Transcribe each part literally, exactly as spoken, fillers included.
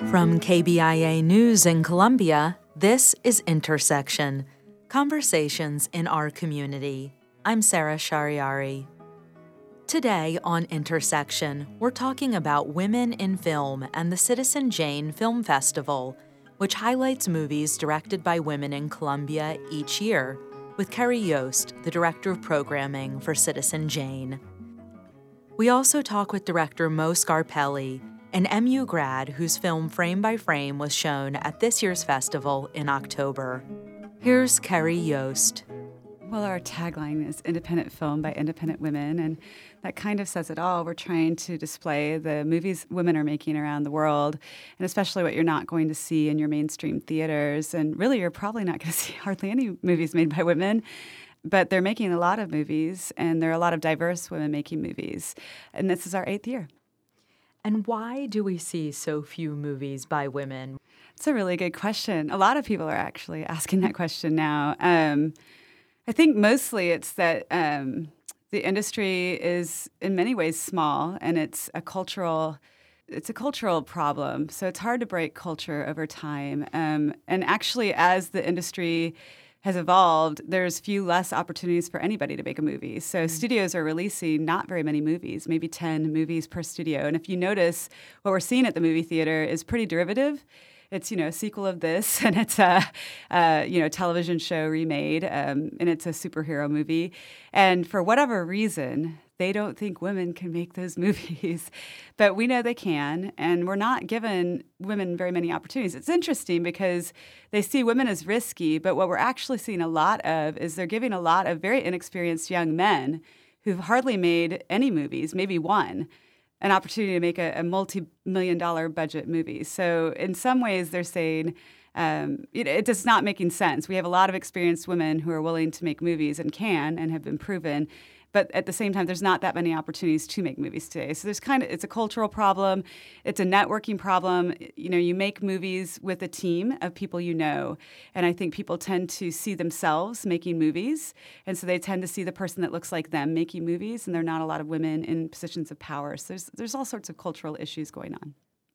From K B I A News in Columbia, this is Intersection, Conversations in Our Community. I'm Sarah Shariari. Today on Intersection, we're talking about women in film and the Citizen Jane Film Festival, which highlights movies directed by women in Columbia each year, with Kerry Yost, the Director of Programming for Citizen Jane. We also talk with director Mo Scarpelli, an M U grad whose film Frame by Frame was shown at this year's festival in October. Here's Kerry Yost. Well, our tagline is independent film by independent women, and that kind of says it all. We're trying to display the movies women are making around the world, and especially what you're not going to see in your mainstream theaters. And really, you're probably not going to see hardly any movies made by women, but they're making a lot of movies, and there are a lot of diverse women making movies. And this is our eighth year. And why do we see so few movies by women? It's a really good question. A lot of people are actually asking that question now. Um, I think mostly it's that um, the industry is in many ways small, and it's a cultural it's a cultural problem. So it's hard to break culture over time. Um, and actually, as the industry has evolved, there's few less opportunities for anybody to make a movie. So mm-hmm. studios are releasing not very many movies, maybe ten movies per studio. And if you notice, what we're seeing at the movie theater is pretty derivative. It's, you know, a sequel of this, and it's a, a you know, television show remade, um, and it's a superhero movie. And for whatever reason, they don't think women can make those movies. But we know they can, and we're not giving women very many opportunities. It's interesting because they see women as risky, but what we're actually seeing a lot of is they're giving a lot of very inexperienced young men who've hardly made any movies, maybe one, an opportunity to make a, a multi-million dollar budget movie. So in some ways, they're saying um, it, it does not making sense. We have a lot of experienced women who are willing to make movies and can and have been proven. But at the same time, there's not that many opportunities to make movies today. So there's kind of, it's a cultural problem. It's a networking problem. You know, you make movies with a team of people you know. And I think people tend to see themselves making movies. And so they tend to see the person that looks like them making movies. And there are not a lot of women in positions of power. So there's, there's all sorts of cultural issues going on.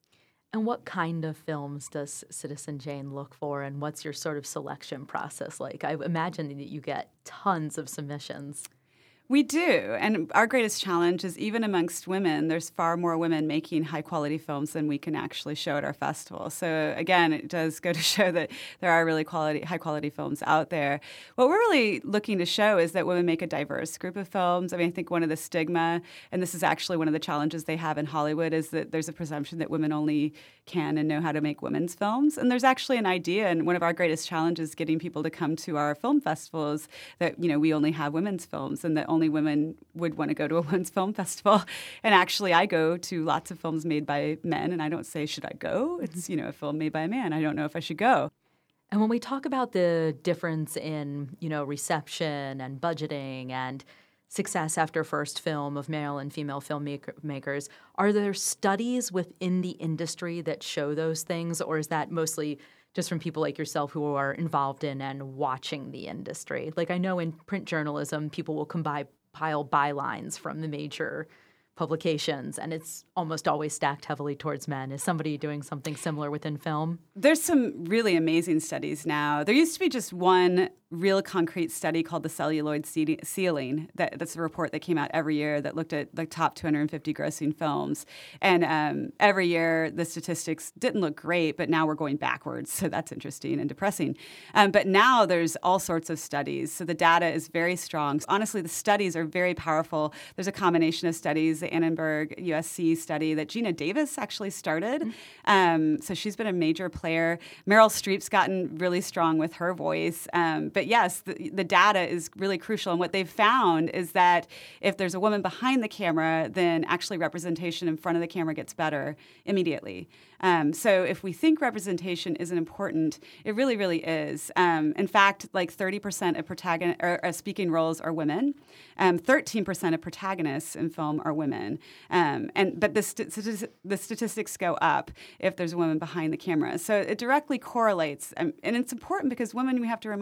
And what kind of films does Citizen Jane look for? And what's your sort of selection process like? I imagine that you get tons of submissions. We do, and our greatest challenge is even amongst women, there's far more women making high-quality films than we can actually show at our festival. So again, it does go to show that there are really quality, high-quality films out there. What we're really looking to show is that women make a diverse group of films. I mean, I think one of the stigma, and this is actually one of the challenges they have in Hollywood, is that there's a presumption that women only can and know how to make women's films. And there's actually an idea, and one of our greatest challenges getting people to come to our film festivals that, you know, we only have women's films and that only women would want to go to a women's film festival. And actually, I go to lots of films made by men, and I don't say, should I go? It's, you know, a film made by a man. I don't know if I should go. And when we talk about the difference in, you know, reception and budgeting and success after first film of male and female filmmakers, are there studies within the industry that show those things, or is that mostly just from people like yourself who are involved in and watching the industry? Like, I know in print journalism, people will compile bylines from the major publications, and it's almost always stacked heavily towards men. Is somebody doing something similar within film? There's some really amazing studies now. There used to be just one real concrete study called the Celluloid Ceiling. That, that's a report that came out every year that looked at the top two hundred fifty grossing films. And um, every year, the statistics didn't look great, but now we're going backwards. So that's interesting and depressing. Um, but now there's all sorts of studies. So the data is very strong. Honestly, the studies are very powerful. There's a combination of studies, the Annenberg U S C study that Gina Davis actually started. Mm-hmm. Um, so she's been a major player. Meryl Streep's gotten really strong with her voice. Um, but yes, the, the data is really crucial. And what they've found is that if there's a woman behind the camera, then actually representation in front of the camera gets better immediately. Um, so if we think representation isn't important, it really, really is. Um, in fact, like thirty percent of protagon- or, or speaking roles are women. Um, thirteen percent of protagonists in film are women. Um, and But the, st- the statistics go up if there's a woman behind the camera. So it directly correlates. Um, and it's important because women, we have to remind ourselves,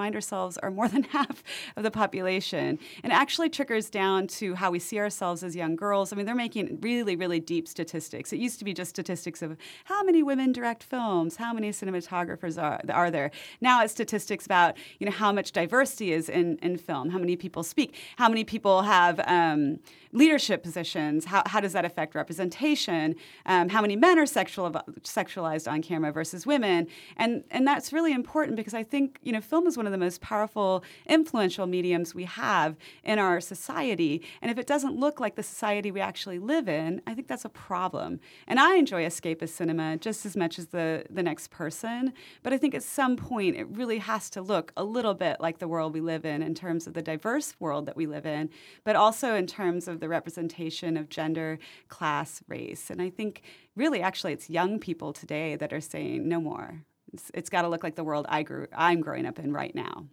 themselves are more than half of the population. And it actually trickles down to how we see ourselves as young girls. I mean, they're making really, really deep statistics. It used to be just statistics of how many women direct films, how many cinematographers are, are there. Now it's statistics about, you know, how much diversity is in, in film, how many people speak, how many people have um, leadership positions, how, how does that affect representation, um, how many men are sexual, sexualized on camera versus women. And, and that's really important because I think, you know, film is one of the most powerful, influential mediums we have in our society. And if it doesn't look like the society we actually live in, I think that's a problem. And I enjoy escapist cinema just as much as the, the next person. But I think at some point it really has to look a little bit like the world we live in in terms of the diverse world that we live in, but also in terms of the representation of gender, class, race. And I think really actually it's young people today that are saying no more. It's, it's got to look like the world I grew, I'm growing up in right now.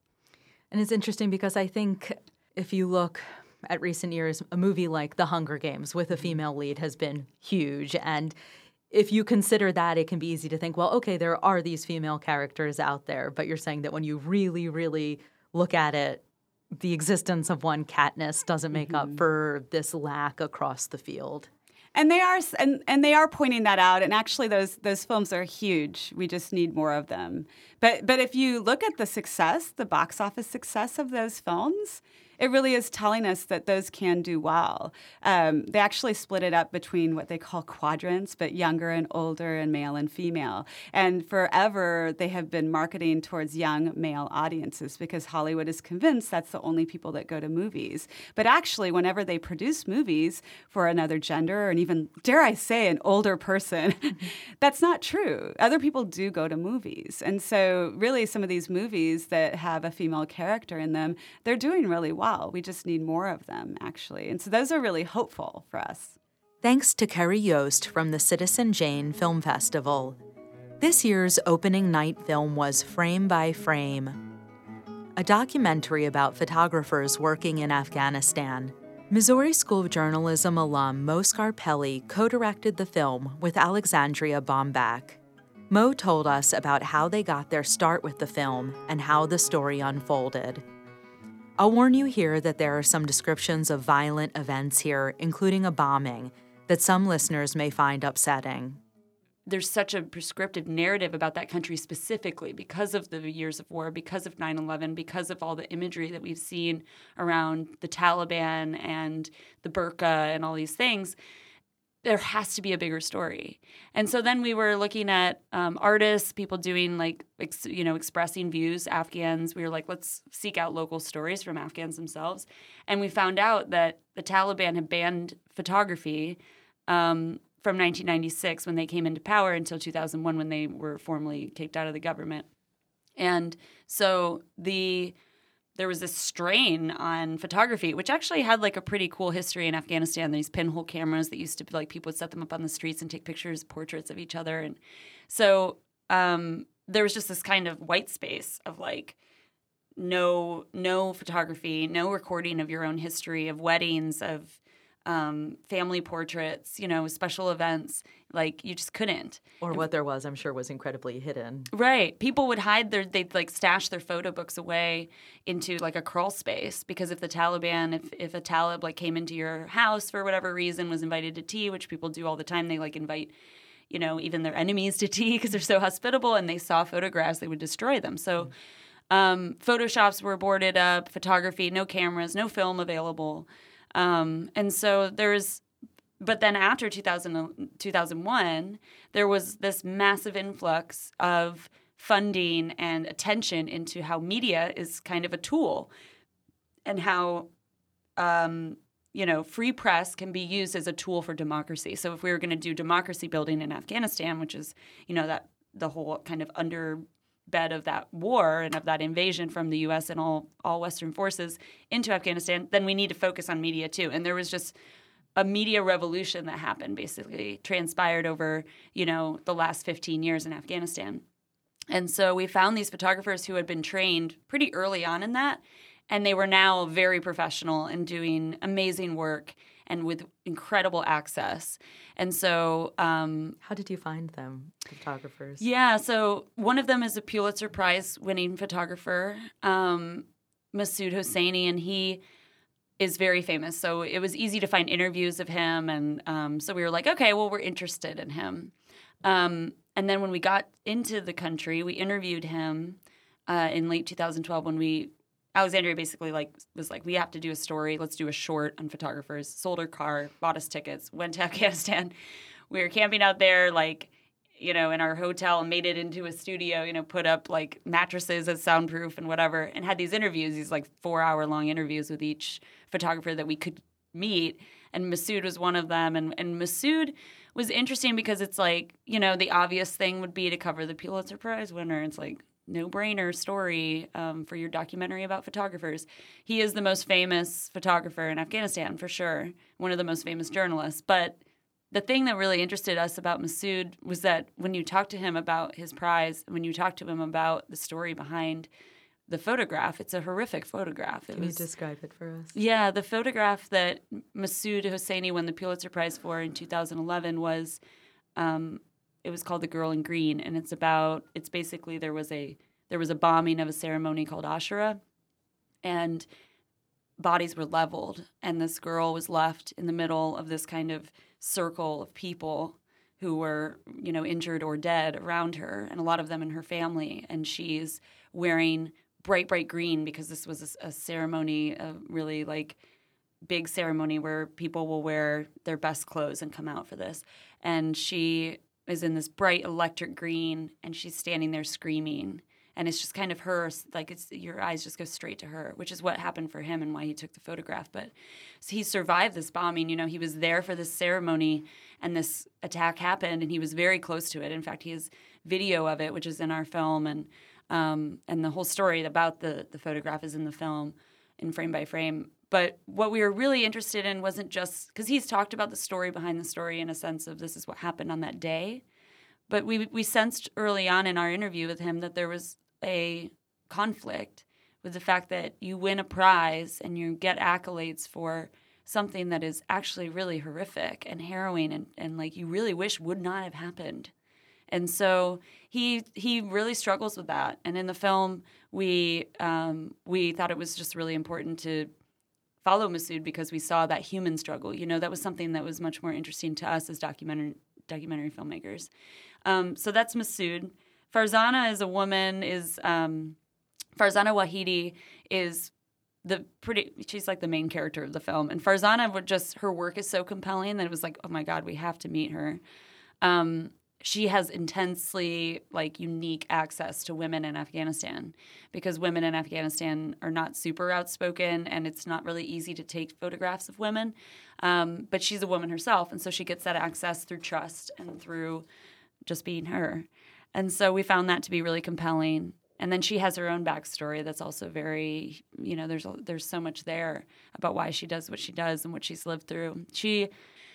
And it's interesting because I think if you look at recent years, a movie like The Hunger Games with a female lead has been huge. And if you consider that, it can be easy to think, well, okay, there are these female characters out there. But you're saying that when you really, really look at it, the existence of one, Katniss, doesn't make mm-hmm. up for this lack across the field. And they are, and, and they are pointing that out. And actually, those those films are huge. We just need more of them. But but if you look at the success, the box office success of those films, it really is telling us that those can do well. Um, they actually split it up between what they call quadrants, but younger and older and male and female. And forever, they have been marketing towards young male audiences because Hollywood is convinced that's the only people that go to movies. But actually, whenever they produce movies for another gender, and even, dare I say, an older person, that's not true. Other people do go to movies. And so really, some of these movies that have a female character in them, they're doing really well. We just need more of them, actually. And so those are really hopeful for us. Thanks to Kerry Yost from the Citizen Jane Film Festival. This year's opening night film was Frame by Frame, a documentary about photographers working in Afghanistan. Missouri School of Journalism alum Mo Scarpelli co-directed the film with Alexandria Bombach. Mo told us about how they got their start with the film and how the story unfolded. I'll warn you here that there are some descriptions of violent events here, including a bombing, that some listeners may find upsetting. There's such a prescriptive narrative about that country specifically because of the years of war, because of nine eleven, because of all the imagery that we've seen around the Taliban and the burqa and all these things. There has to be a bigger story. And so then we were looking at um, artists, people doing like, ex, you know, expressing views, Afghans. We were like, let's seek out local stories from Afghans themselves. And we found out that the Taliban had banned photography um, from nineteen ninety-six when they came into power until two thousand one when they were formally kicked out of the government. And so the... there was this strain on photography, which actually had like a pretty cool history in Afghanistan. These pinhole cameras that used to be like people would set them up on the streets and take pictures, portraits of each other. And so um, there was just this kind of white space of like no, no photography, no recording of your own history, of weddings, of um, family portraits, you know, special events. Like you just couldn't. Or what there was, I'm sure, was incredibly hidden. Right. People would hide their, they'd like stash their photo books away into like a crawl space because if the Taliban, if, if a Talib like came into your house for whatever reason, was invited to tea, which people do all the time, they like invite, you know, even their enemies to tea because they're so hospitable and they saw photographs, they would destroy them. So um, photo shops were boarded up, photography, no cameras, no film available. Um, and so there's, but then after two thousand, two thousand one, there was this massive influx of funding and attention into how media is kind of a tool and how, um, you know, free press can be used as a tool for democracy. So if we were going to do democracy building in Afghanistan, which is, you know, that the whole kind of underbed of that war and of that invasion from the U S and all, all Western forces into Afghanistan, then we need to focus on media too. And there was just a media revolution that happened, basically transpired over, you know, the last fifteen years in Afghanistan. And so we found these photographers who had been trained pretty early on in that, and they were now very professional and doing amazing work and with incredible access. And so... Um, How did you find them? photographers. Yeah, so one of them is a Pulitzer Prize-winning photographer, um, Masood Hosseini, and he is very famous. So it was easy to find interviews of him, and um, so we were like, okay, well, we're interested in him. Um, and then when we got into the country, we interviewed him uh, in late two thousand twelve when we Alexandria basically like was like, we have to do a story. Let's do a short on photographers. Sold her car, bought us tickets, went to Afghanistan. We were camping out there, like, you know, in our hotel and made it into a studio, you know, put up like mattresses as soundproof and whatever, and had these interviews, these like four hour long interviews with each photographer that we could meet. And Masood was one of them. And, and Masood was interesting because it's like, you know, the obvious thing would be to cover the Pulitzer Prize winner. It's like, no-brainer story um, for your documentary about photographers. He is the most famous photographer in Afghanistan, for sure, one of the most famous journalists. But the thing that really interested us about Masood was that when you talk to him about his prize, when you talk to him about the story behind the photograph, it's a horrific photograph. It Can was, you describe it for us? Yeah, the photograph that Masood Hosseini won the Pulitzer Prize for in two thousand eleven was... Um, It was called The Girl in Green, and it's about, it's basically there was a there was a bombing of a ceremony called Ashura, and bodies were leveled, and this girl was left in the middle of this kind of circle of people who were, you know, injured or dead around her, and a lot of them in her family, and she's wearing bright, bright green because this was a, a ceremony, a really like big ceremony where people will wear their best clothes and come out for this, and she is in this bright electric green, and she's standing there screaming. And it's just kind of her, like it's your eyes just go straight to her, which is what happened for him and why he took the photograph. But so he survived this bombing. You know, he was there for this ceremony, and this attack happened, and he was very close to it. In fact, he has video of it, which is in our film, and um, and the whole story about the the photograph is in the film, in frame by frame. But what we were really interested in wasn't just because he's talked about the story behind the story in a sense of this is what happened on that day. But we we sensed early on in our interview with him that there was a conflict with the fact that you win a prize and you get accolades for something that is actually really horrific and harrowing and, and like you really wish would not have happened. And so he he really struggles with that. And in the film, we um, we thought it was just really important to follow Masood because we saw that human struggle. You know, that was something that was much more interesting to us as documentary documentary filmmakers. Um, so that's Masood. Farzana is a woman. Is um, Farzana Wahidi is the pretty. She's like the main character of the film. And Farzana would just her work is so compelling that it was like, oh my God, we have to meet her. Um, she has intensely like unique access to women in Afghanistan because women in Afghanistan are not super outspoken and it's not really easy to take photographs of women. Um, but she's a woman herself, and so she gets that access through trust and through just being her. And so we found that to be really compelling. And then she has her own backstory that's also very, you know, there's there's so much there about why she does what she does and what she's lived through. She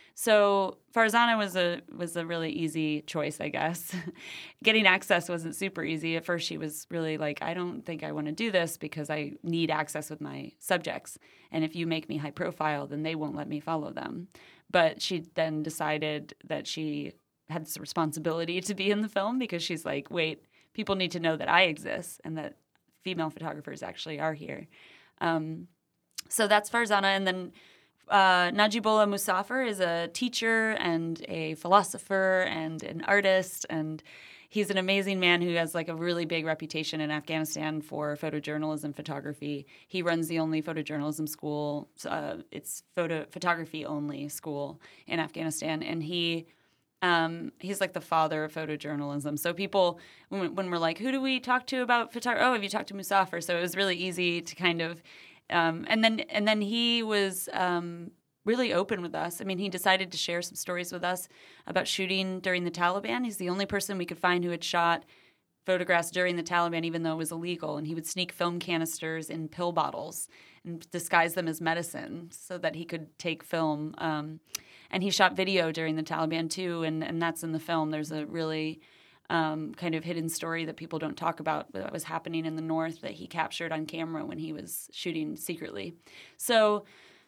So Farzana was a was a really easy choice, I guess. Getting access wasn't super easy. At first, she was really like, I don't think I want to do this because I need access with my subjects. And if you make me high profile, then they won't let me follow them. But she then decided that she had this responsibility to be in the film because she's like, wait, people need to know that I exist and that female photographers actually are here. Um, so that's Farzana. And then Uh, Najibullah Musafir is a teacher and a philosopher and an artist, and he's an amazing man who has like a really big reputation in Afghanistan for photojournalism photography. He runs the only photojournalism school. Uh, it's photo photography only school in Afghanistan, and he um, he's like the father of photojournalism. So people, when, when we're like, who do we talk to about photography? Oh, have you talked to Musafir? So it was really easy to kind of. Um, and then and then he was um, really open with us. I mean, he decided to share some stories with us about shooting during the Taliban. He's the only person we could find who had shot photographs during the Taliban, even though it was illegal. And he would sneak film canisters in pill bottles and disguise them as medicine so that he could take film. Um, and he shot video during the Taliban, too, and, and that's in the film. There's a really... Um, kind of hidden story that people don't talk about that was happening in the north that he captured on camera when he was shooting secretly. So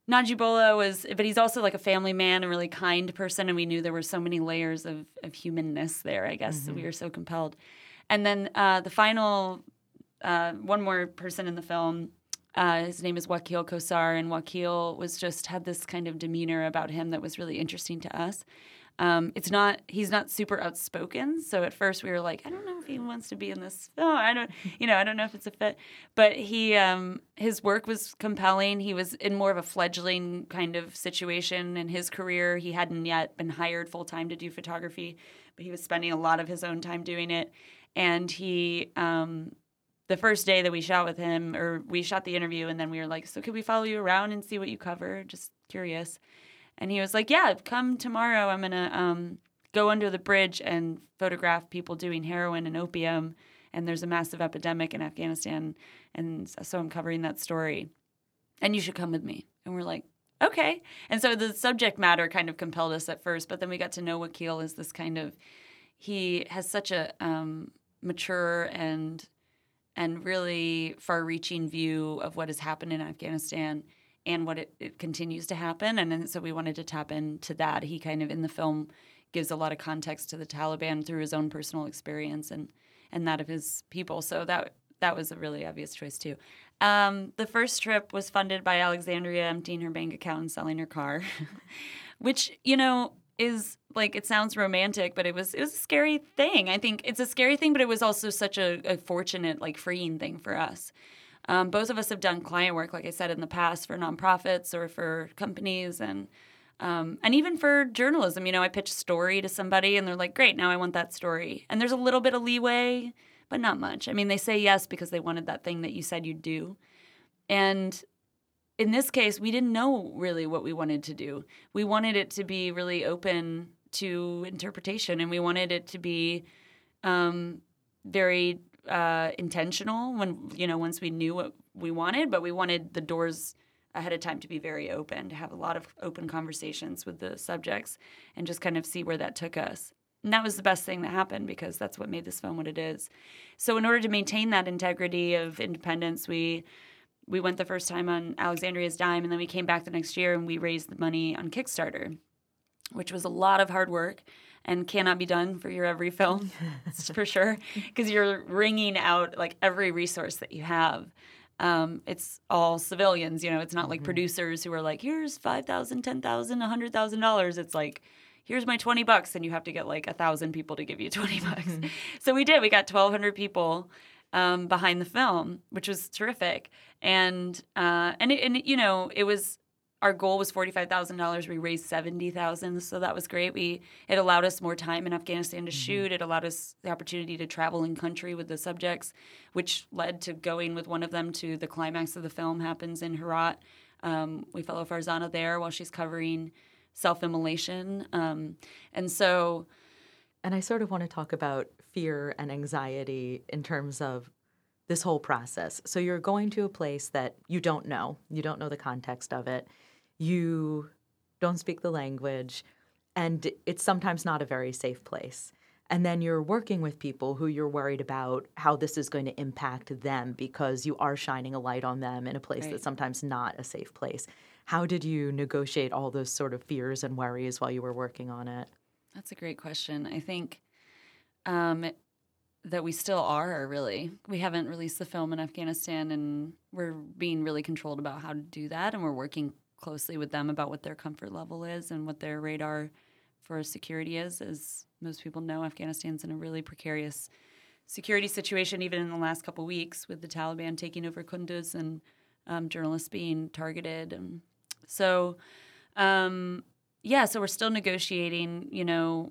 Najibullah was, but he's also like a family man, a really kind person, and we knew there were so many layers of, of humanness there, I guess. Mm-hmm. So we were so compelled. And then uh, the final, uh, one more person in the film, uh, his name is Wakil Kosar, and Wakil was just had this kind of demeanor about him that was really interesting to us. Um, it's not, he's not super outspoken. So at first we were like, I don't know if he wants to be in this film. I don't, you know, I don't know if it's a fit, but he, um, his work was compelling. He was in more of a fledgling kind of situation in his career. He hadn't yet been hired full time to do photography, but he was spending a lot of his own time doing it. And he, um, the first day that we shot with him, or we shot the interview, and then we were like, so could we follow you around and see what you cover? Just curious. And he was like, yeah, come tomorrow. I'm going to um, go under the bridge and photograph people doing heroin and opium. And there's a massive epidemic in Afghanistan. And so I'm covering that story. And you should come with me. And we're like, okay. And so the subject matter kind of compelled us at first. But then we got to know Wakil as this kind of, he has such a um, mature and and really far-reaching view of what has happened in Afghanistan and what it, it continues to happen. And then, so we wanted to tap into that. He kind of, in the film, gives a lot of context to the Taliban through his own personal experience and, and that of his people. So that that was a really obvious choice, too. Um, the first trip was funded by Alexandria emptying her bank account and selling her car, which, you know, is like, it sounds romantic, but it was it was a scary thing. I think it's a scary thing, but it was also such a, a fortunate, like, freeing thing for us. Um, both of us have done client work, like I said, in the past for nonprofits or for companies and um, and even for journalism. You know, I pitch a story to somebody and they're like, great, now I want that story. And there's a little bit of leeway, but not much. I mean, they say yes because they wanted that thing that you said you'd do. And in this case, we didn't know really what we wanted to do. We wanted it to be really open to interpretation, and we wanted it to be um, very uh, intentional when, you know, once we knew what we wanted, but we wanted the doors ahead of time to be very open, to have a lot of open conversations with the subjects and just kind of see where that took us. And that was the best thing that happened because that's what made this film what it is. So in order to maintain that integrity of independence, we we went the first time on Alexandria's dime, and then we came back the next year and we raised the money on Kickstarter, which was a lot of hard work and cannot be done for your every film, for sure, because you're wringing out like every resource that you have. Um, it's all civilians, you know. It's not like mm-hmm. producers who are like, here's five thousand dollars, ten thousand dollars, one hundred thousand dollars. It's like, here's my twenty bucks, and you have to get like one thousand people to give you twenty bucks. Mm-hmm. So we did. We got twelve hundred people um, behind the film, which was terrific. And, uh, and, it, and it, you know, it was, our goal was forty-five thousand dollars. We raised seventy thousand dollars, so that was great. We It allowed us more time in Afghanistan to mm-hmm. shoot. It allowed us the opportunity to travel in country with the subjects, which led to going with one of them to the climax of the film happens in Herat. Um, we follow Farzana there while she's covering self-immolation. Um, and so... And I sort of want to talk about fear and anxiety in terms of this whole process. So you're going to a place that you don't know. You don't know the context of it. You don't speak the language. And it's sometimes not a very safe place. And then you're working with people who you're worried about how this is going to impact them because you are shining a light on them in a place right. that's sometimes not a safe place. How did you negotiate all those sort of fears and worries while you were working on it? That's a great question. I think um, that we still are, really. We haven't released the film in Afghanistan, and we're being really controlled about how to do that, and we're working closely with them about what their comfort level is and what their radar for security is. As most people know, Afghanistan's in a really precarious security situation, even in the last couple weeks, with the Taliban taking over Kunduz and um, journalists being targeted. And so... Um, Yeah, so we're still negotiating, you know,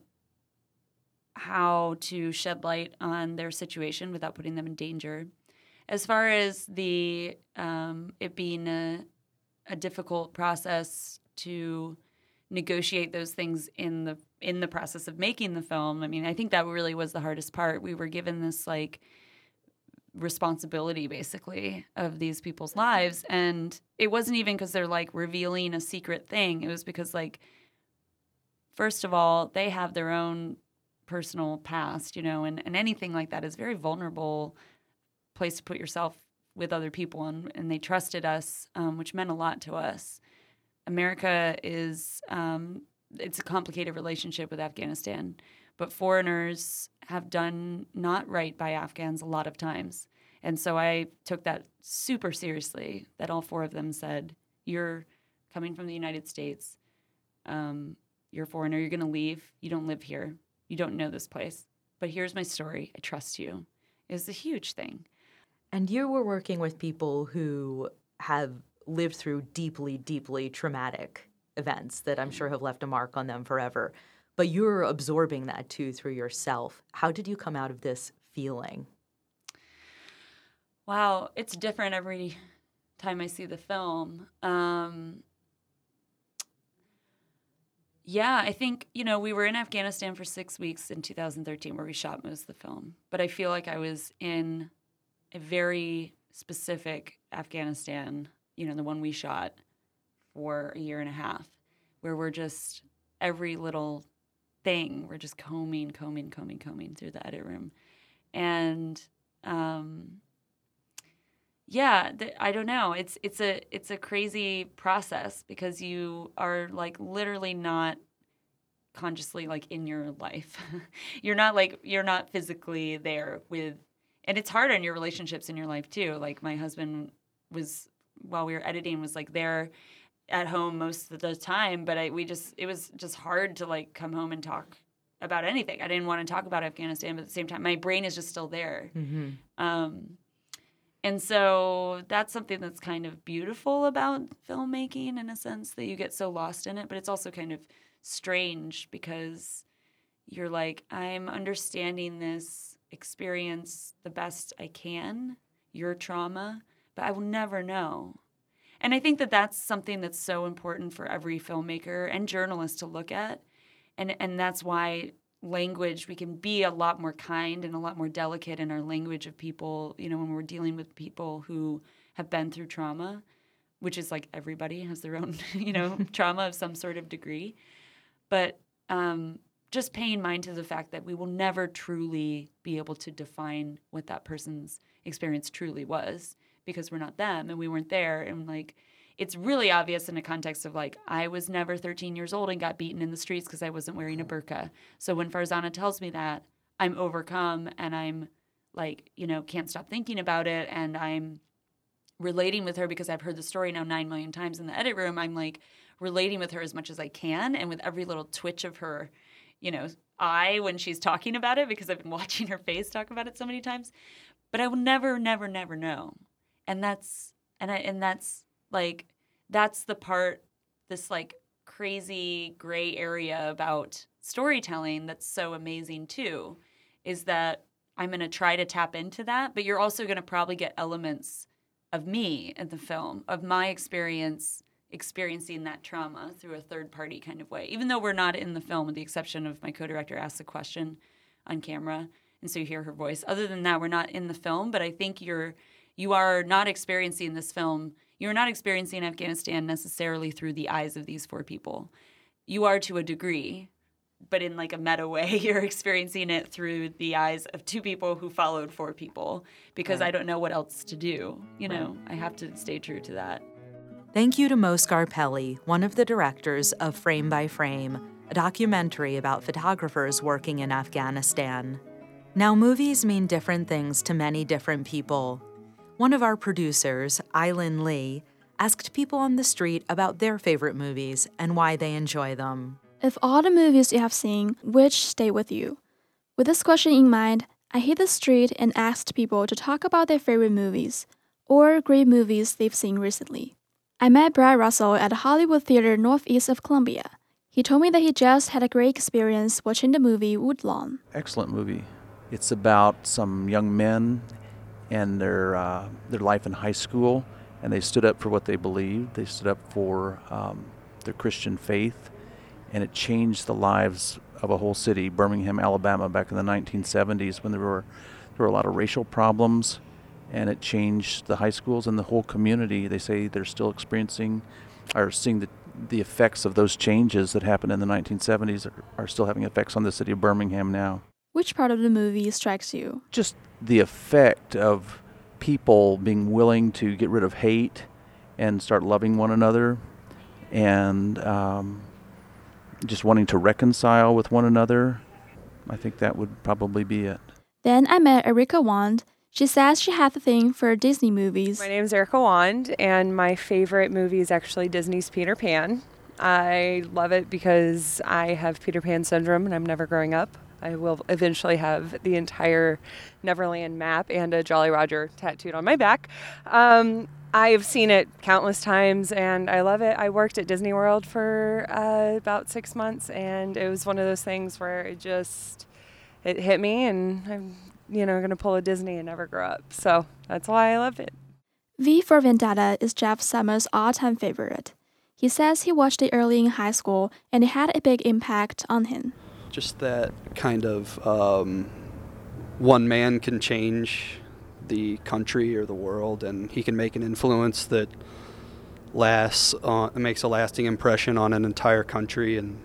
how to shed light on their situation without putting them in danger. As far as the um, it being a, a difficult process to negotiate those things in the in the process of making the film, I mean, I think that really was the hardest part. We were given this like responsibility basically of these people's lives, and it wasn't even because they're like revealing a secret thing. It was because like, first of all, they have their own personal past, you know, and, and anything like that is a very vulnerable place to put yourself with other people, and, and they trusted us, um, which meant a lot to us. America is, um, it's a complicated relationship with Afghanistan, but foreigners have done not right by Afghans a lot of times. And so I took that super seriously, that all four of them said, you're coming from the United States, um, you're a foreigner, you're going to leave, you don't live here, you don't know this place, but here's my story, I trust you. It's a huge thing. And you were working with people who have lived through deeply, deeply traumatic events that I'm sure have left a mark on them forever. But you're absorbing that too through yourself. How did you come out of this feeling? Wow, it's different every time I see the film. Um, yeah, I think, you know, we were in Afghanistan for six weeks in two thousand thirteen where we shot most of the film. But I feel like I was in a very specific Afghanistan, you know, the one we shot for a year and a half, where we're just, every little thing, we're just combing, combing, combing, combing through the edit room. And um, yeah, th- I don't know. It's it's a it's a crazy process because you are like literally not consciously like in your life. You're not like you're not physically there with, and it's hard on your relationships in your life too. Like my husband was, while we were editing, was like there at home most of the time, but I we just it was just hard to like come home and talk about anything. I didn't want to talk about Afghanistan, but at the same time, my brain is just still there. Mm-hmm. Um, and so that's something that's kind of beautiful about filmmaking in a sense that you get so lost in it, but it's also kind of strange because you're like, I'm understanding this experience the best I can, your trauma, but I will never know. And I think that that's something that's so important for every filmmaker and journalist to look at. And and that's why language, we can be a lot more kind and a lot more delicate in our language of people, you know, when we're dealing with people who have been through trauma, which is like everybody has their own, you know, trauma of some sort of degree. But um, just paying mind to the fact that we will never truly be able to define what that person's experience truly was because we're not them and we weren't there. And like, it's really obvious in a context of like, I was never thirteen years old and got beaten in the streets because I wasn't wearing a burqa. So when Farzana tells me that, I'm overcome and I'm like, you know, can't stop thinking about it. And I'm relating with her because I've heard the story now nine million times in the edit room. I'm like relating with her as much as I can. And with every little twitch of her, you know, eye when she's talking about it, because I've been watching her face talk about it so many times. But I will never, never, never know. And that's, and I, and that's, like, that's the part, this, like, crazy gray area about storytelling that's so amazing, too, is that I'm going to try to tap into that, but you're also going to probably get elements of me in the film, of my experience experiencing that trauma through a third-party kind of way. Even though we're not in the film, with the exception of my co-director asks a question on camera, and so you hear her voice. Other than that, we're not in the film, but I think you're you are not experiencing this film. You're not experiencing Afghanistan necessarily through the eyes of these four people. You are to a degree, but in like a meta way, you're experiencing it through the eyes of two people who followed four people because right. I don't know what else to do. You know, right. I have to stay true to that. Thank you to Mo Scarpelli, one of the directors of Frame by Frame, a documentary about photographers working in Afghanistan. Now, movies mean different things to many different people. One of our producers, Eileen Lee, asked people on the street about their favorite movies and why they enjoy them. Of all the movies you have seen, which stay with you? With this question in mind, I hit the street and asked people to talk about their favorite movies or great movies they've seen recently. I met Brad Russell at the Hollywood Theater northeast of Columbia. He told me that he just had a great experience watching the movie Woodlawn. Excellent movie. It's about some young men and their uh, their life in high school, and they stood up for what they believed. They stood up for um, their Christian faith, and it changed the lives of a whole city, Birmingham, Alabama, back in the nineteen seventies when there were there were a lot of racial problems, and it changed the high schools and the whole community. They say they're still experiencing or seeing the the effects of those changes that happened in the nineteen seventies are, are still having effects on the city of Birmingham now. Which part of the movie strikes you? Just the effect of people being willing to get rid of hate and start loving one another, and um, just wanting to reconcile with one another. I think that would probably be it. Then I met Erica Wand. She says she had a thing for Disney movies. My name is Erica Wand, and my favorite movie is actually Disney's Peter Pan. I love it because I have Peter Pan syndrome and I'm never growing up. I will eventually have the entire Neverland map and a Jolly Roger tattooed on my back. Um, I've seen it countless times and I love it. I worked at Disney World for uh, about six months and it was one of those things where it just, it hit me and I'm, you know, going to pull a Disney and never grow up. So that's why I love it. V for Vendetta is Jeff Summers' all-time favorite. He says he watched it early in high school and it had a big impact on him. Just that kind of um, one man can change the country or the world, and he can make an influence that lasts, uh, makes a lasting impression on an entire country. And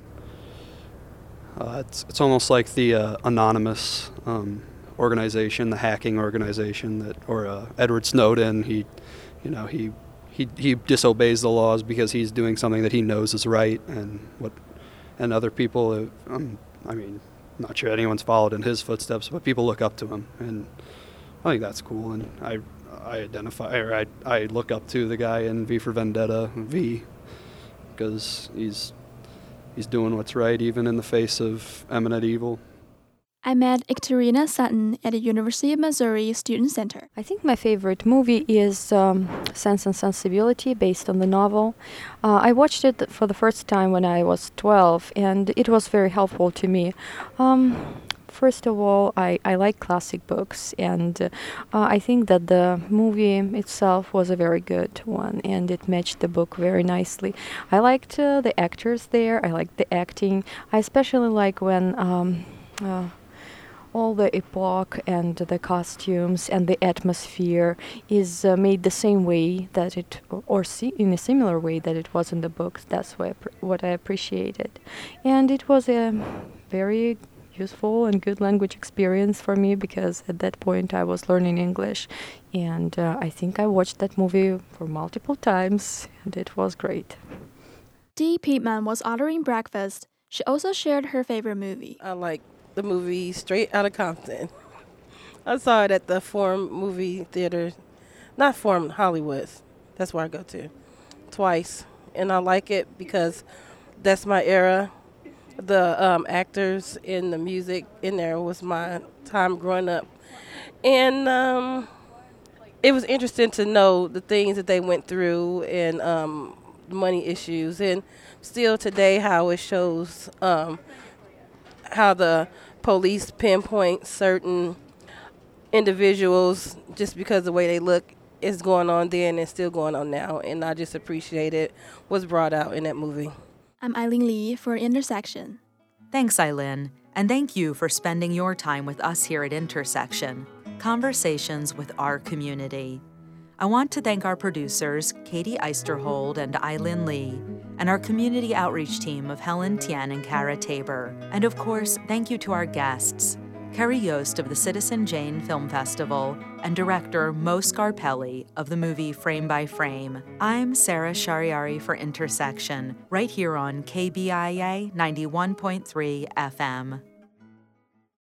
uh, it's it's almost like the uh, anonymous um, organization, the hacking organization that, or uh, Edward Snowden. He, you know, he. He he disobeys the laws because he's doing something that he knows is right, and what, and other people, um, I mean, not sure anyone's followed in his footsteps, but people look up to him, and I think that's cool. And I I identify or I I look up to the guy in V for Vendetta, V, because he's he's doing what's right even in the face of imminent evil. I met Ekaterina Sutton at the University of Missouri Student Center. I think my favorite movie is um, Sense and Sensibility, based on the novel. Uh, I watched it for the first time when I was twelve, and it was very helpful to me. Um, first of all, I, I like classic books, and uh, I think that the movie itself was a very good one, and it matched the book very nicely. I liked uh, the actors there. I liked the acting. I especially like when... Um, uh, all the epoch and the costumes and the atmosphere is uh, made the same way that it, or see, in a similar way that it was in the books. That's what I, pr- what I appreciated. And it was a very useful and good language experience for me because at that point I was learning English. And uh, I think I watched that movie for multiple times and it was great. Dee Piedman was ordering breakfast. She also shared her favorite movie. I like the movie Straight Outta Compton. I saw it at the Forum Movie Theater, not Forum, Hollywood. That's where I go to, twice. And I like it because that's my era. The um, actors and the music in there was my time growing up. And um, it was interesting to know the things that they went through and um, money issues. And still today how it shows um, how the police pinpoint certain individuals just because of the way they look is going on then and still going on now. And I just appreciate it was brought out in that movie. I'm Eileen Lee for Intersection. Thanks, Eileen, and thank you for spending your time with us here at Intersection, conversations with our community. I want to thank our producers, Katie Eisterhold and Eileen Lee, and our community outreach team of Helen Tien and Kara Tabor. And of course, thank you to our guests, Kerry Yost of the Citizen Jane Film Festival and director Mo Scarpelli of the movie Frame by Frame. I'm Sarah Shariari for Intersection, right here on K B I A ninety-one point three F M.